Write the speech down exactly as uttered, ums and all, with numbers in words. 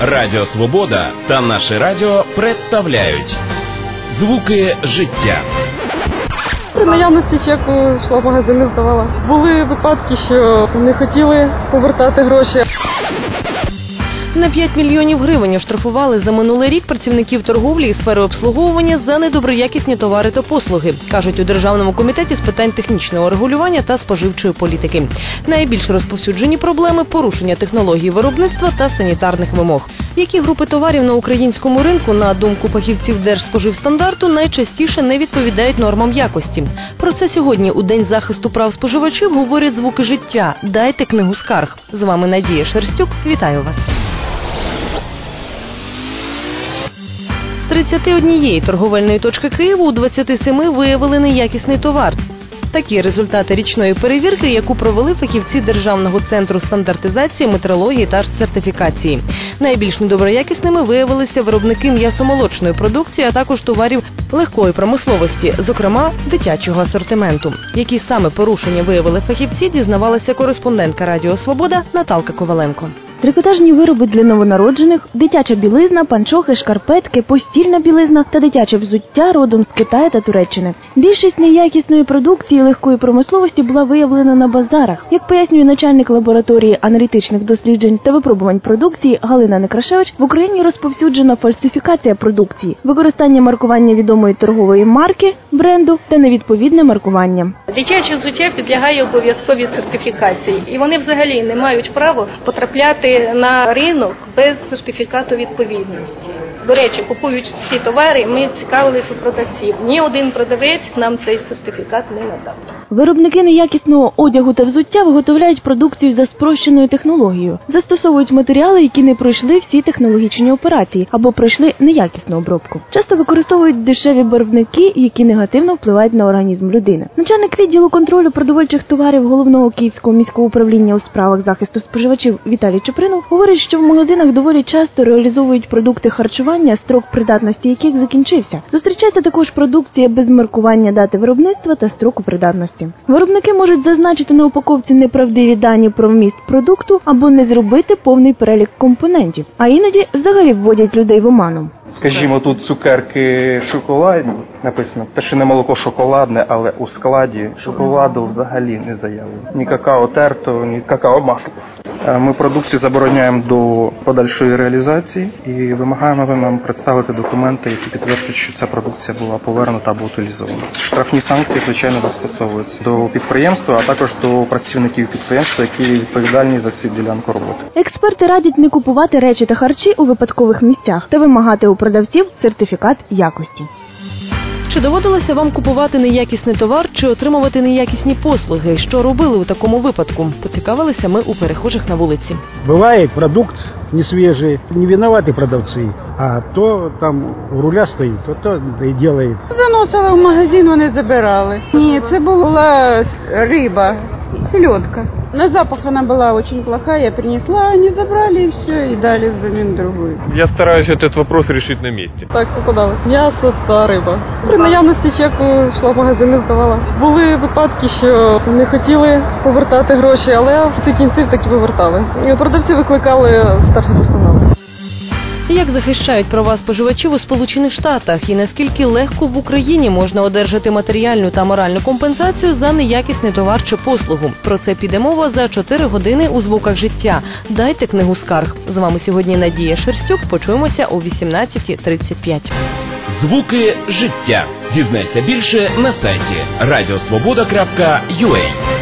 Радіо Свобода та наше радіо представляють «Звуки життя». При наявності чеку йшла в магазин і здавала. Були випадки, що не хотіли повертати гроші. На п'ять мільйонів гривень оштрафували за минулий рік працівників торговлі і сфери обслуговування за недоброякісні товари та послуги, кажуть у Державному комітеті з питань технічного регулювання та споживчої політики. Найбільш розповсюджені проблеми – порушення технології виробництва та санітарних вимог. Які групи товарів на українському ринку, на думку фахівців Держспоживстандарту, найчастіше не відповідають нормам якості? Про це сьогодні у День захисту прав споживачів говорять «Звуки життя». Дайте книгу скарг. З вами Надія Шерстюк. Вітаю вас. З тридцяти однієї торговельної точки Києва у двадцяти семи виявили неякісний товар. Такі результати річної перевірки, яку провели фахівці Державного центру стандартизації, метрології та сертифікації. Найбільш недоброякісними виявилися виробники м'ясомолочної продукції, а також товарів легкої промисловості, зокрема дитячого асортименту. Які саме порушення виявили фахівці, дізнавалася кореспондентка Радіо Свобода Наталка Коваленко. Трикотажні вироби для новонароджених, дитяча білизна, панчохи, шкарпетки, постільна білизна та дитяче взуття родом з Китаю та Туреччини. Більшість неякісної продукції легкої промисловості була виявлена на базарах. Як пояснює начальник лабораторії аналітичних досліджень та випробувань продукції Галина Некрашевич, в Україні розповсюджена фальсифікація продукції, використання маркування відомої торгової марки, бренду та невідповідне маркування. Дитяче взуття підлягає обов'язковій сертифікації, і вони взагалі не мають права потрапляти на ринок без сертифікату відповідності. До речі, купуючи ці товари, ми цікавилися у продавців. Ні один продавець нам цей сертифікат не надав. Виробники неякісного одягу та взуття виготовляють продукцію за спрощеною технологією. Застосовують матеріали, які не пройшли всі технологічні операції або пройшли неякісну обробку. Часто використовують дешеві барвники, які негативно впливають на організм людини. Начальник відділу контролю продовольчих товарів Головного Київського міського управління у справах захисту споживачів Віталій Чупринов говорить, що в магазинах доволі часто реалізовують продукти харчування, строк придатності яких закінчився. Зустрічається також продукція без маркування дати виробництва та строку придатності. Виробники можуть зазначити на упаковці неправдиві дані про вміст продукту або не зробити повний перелік компонентів, а іноді взагалі вводять людей в оману. Скажімо, тут цукерки шоколадні, написано пташине молоко шоколадне, але у складі шоколаду взагалі не заявлено. Ні какао терто, ні какао масло. Ми продукцію забороняємо до подальшої реалізації і вимагаємо нам представити документи, які підтверджують, що ця продукція була повернута або утилізована. Штрафні санкції, звичайно, застосовуються до підприємства, а також до працівників підприємства, які відповідальні за цю ділянку роботи. Експерти радять не купувати речі та харчі у випадкових місцях та вимагати у продавців сертифікат якості. Чи доводилося вам купувати неякісний товар чи отримувати неякісні послуги? Що робили у такому випадку? Поцікавилися ми у перехожих на вулиці. Буває, продукт не свіжий, не винуваті продавці, а то там у руля стоїть, то то і робить. Заносила в магазин, вони забирали. Ні, це була риба, селедка. На запах она была очень плохая, я принесла, они забрали и все, и дали взамен другую. Я стараюсь этот вопрос решить на месте. Так попадалось. М'ясо та риба. При наявності чеку йшла в магазин і здавала. Були випадки, що не хотіли повертати гроші, але в кінці таки повертали. І продавці викликали старший персонал. Як захищають права споживачів у Сполучених Штатах і наскільки легко в Україні можна одержати матеріальну та моральну компенсацію за неякісний товар чи послугу? Про це піде мова за чотири години у «Звуках життя». Дайте книгу скарг. З вами сьогодні Надія Шерстюк. Почуємося о вісімнадцята тридцять п'ять. «Звуки життя». Дізнайся більше на сайті радіосвобода крапка ю а.